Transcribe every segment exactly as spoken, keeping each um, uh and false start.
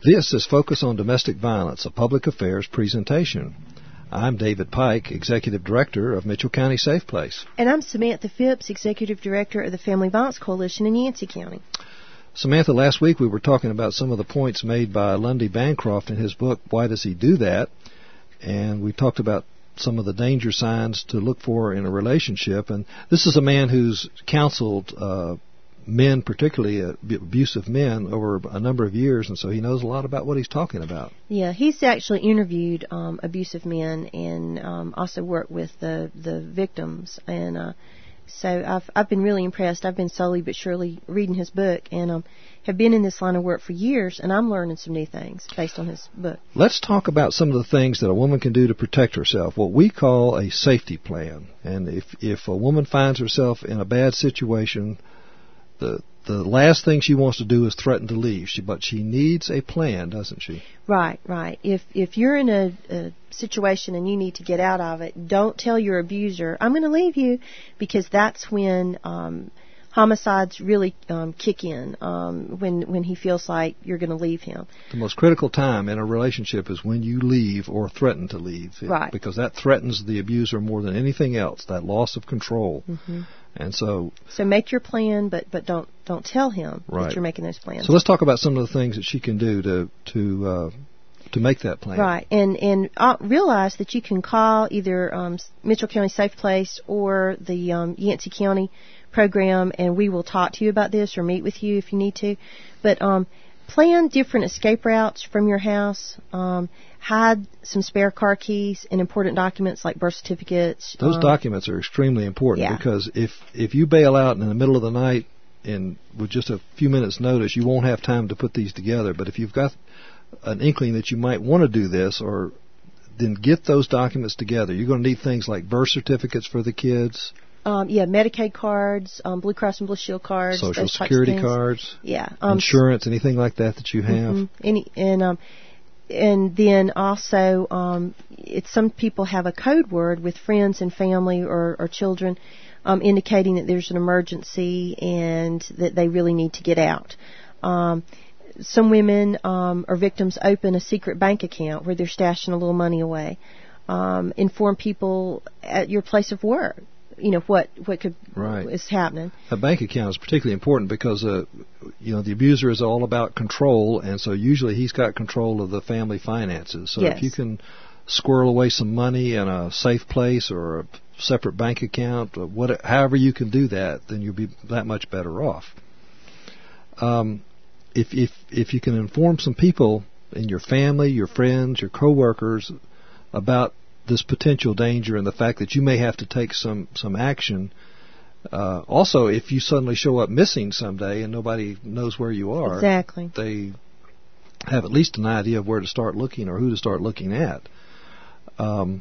This is Focus on Domestic Violence, a public affairs presentation. I'm David Pike, Executive Director of Mitchell County Safe Place. And I'm Samantha Phipps, Executive Director of the Family Violence Coalition in Yancey County. Samantha, last week we were talking about some of the points made by Lundy Bancroft in his book, Why Does He Do That? And we talked about some of the danger signs to look for in a relationship. And this is a man who's counseled uh, men, particularly uh, abusive men, over a number of years, and so he knows a lot about what he's talking about. Yeah, he's actually interviewed um, abusive men and um, also worked with the, the victims. And uh, so I've I've been really impressed. I've been slowly but surely reading his book and um, have been in this line of work for years, and I'm learning some new things based on his book. Let's talk about some of the things that a woman can do to protect herself, what we call a safety plan. And if if a woman finds herself in a bad situation, The the last thing she wants to do is threaten to leave, she, but she needs a plan, doesn't she? Right, right. If if you're in a, a situation and you need to get out of it, don't tell your abuser, I'm going to leave you, because that's when um, homicides really um, kick in, um, when, when he feels like you're going to leave him. The most critical time in a relationship is when you leave or threaten to leave. Right. Because that threatens the abuser more than anything else, that loss of control. Mm-hmm. And so, so make your plan, but, but don't don't tell him right. that you're making those plans. So let's talk about some of the things that she can do to to uh, to make that plan. Right, and and uh, realize that you can call either um, Mitchell County Safe Place or the um, Yancey County program, and we will talk to you about this or meet with you if you need to. But um, plan different escape routes from your house. Um, hide some spare car keys and important documents like birth certificates. Those um, documents are extremely important, yeah. because if if you bail out in the middle of the night and with just a few minutes' notice, you won't have time to put these together. But if you've got an inkling that you might want to do this, or then get those documents together. You're going to need things like birth certificates for the kids. Um, yeah, Medicaid cards, um, Blue Cross and Blue Shield cards, Social Security cards, yeah, um, insurance, anything like that that you have. Mm-hmm. Any and um. And then also, um, it's some people have a code word with friends and family or, or children, um, indicating that there's an emergency and that they really need to get out. Um, some women um, or victims open a secret bank account where they're stashing a little money away. Um, inform people at your place of work, you know, what what could right. is happening. A bank account is particularly important because, uh, you know, the abuser is all about control, and so usually he's got control of the family finances. So yes. if you can squirrel away some money in a safe place or a separate bank account, or what, however you can do that, then you'll be that much better off. Um, if if if you can inform some people in your family, your friends, your coworkers about this potential danger and the fact that you may have to take some, some action. Uh, also, if you suddenly show up missing someday and nobody knows where you are, exactly. they have at least an idea of where to start looking or who to start looking at. Um,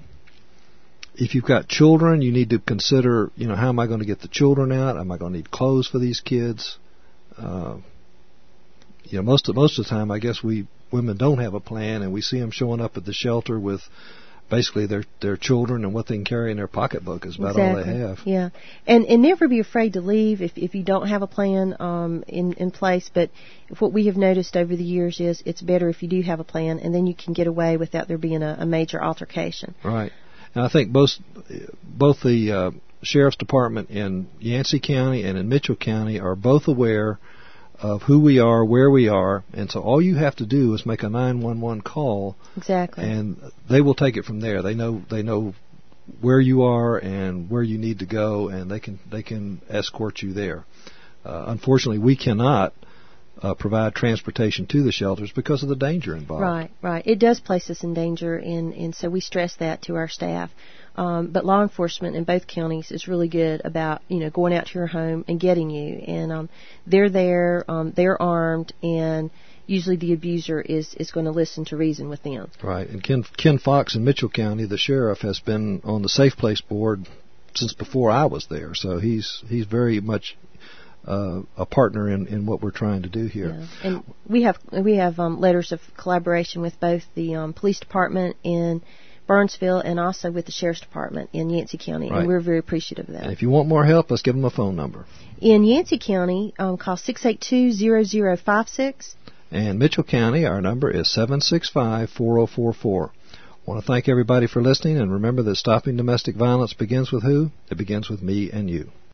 if you've got children, you need to consider, you know, how am I going to get the children out? Am I going to need clothes for these kids? Uh, you know, most of, most of the time, I guess we women don't have a plan, and we see them showing up at the shelter with basically their their children and what they can carry in their pocketbook is about exactly. all they have. Yeah, and and never be afraid to leave if if you don't have a plan um, in in place. But what we have noticed over the years is it's better if you do have a plan, and then you can get away without there being a, a major altercation. Right, and I think both both the uh, sheriff's department in Yancey County and in Mitchell County are both aware of who we are, where we are, and so all you have to do is make a nine one one call. Exactly. And they will take it from there. They know they know where you are and where you need to go, and they can they can escort you there. Uh, unfortunately, we cannot uh, provide transportation to the shelters because of the danger involved. Right, right. It does place us in danger, and, and so we stress that to our staff. Um, but law enforcement in both counties is really good about, you know, going out to your home and getting you. And um, they're there, um, they're armed, and usually the abuser is, is going to listen to reason with them. Right. And Ken, Ken Fox in Mitchell County, the sheriff, has been on the Safe Place board since before I was there. So he's he's very much uh, a partner in, in what we're trying to do here. Yeah. And we have we have um, letters of collaboration with both the um, police department in Burnsville and also with the Sheriff's Department in Yancey County, right. and we're very appreciative of that. And if you want more help, let's give them a phone number. In Yancey County, um, call six eight two, zero zero five six. And Mitchell County, our number is seven six five, four oh four four. I want to thank everybody for listening, and remember that stopping domestic violence begins with who? It begins with me and you.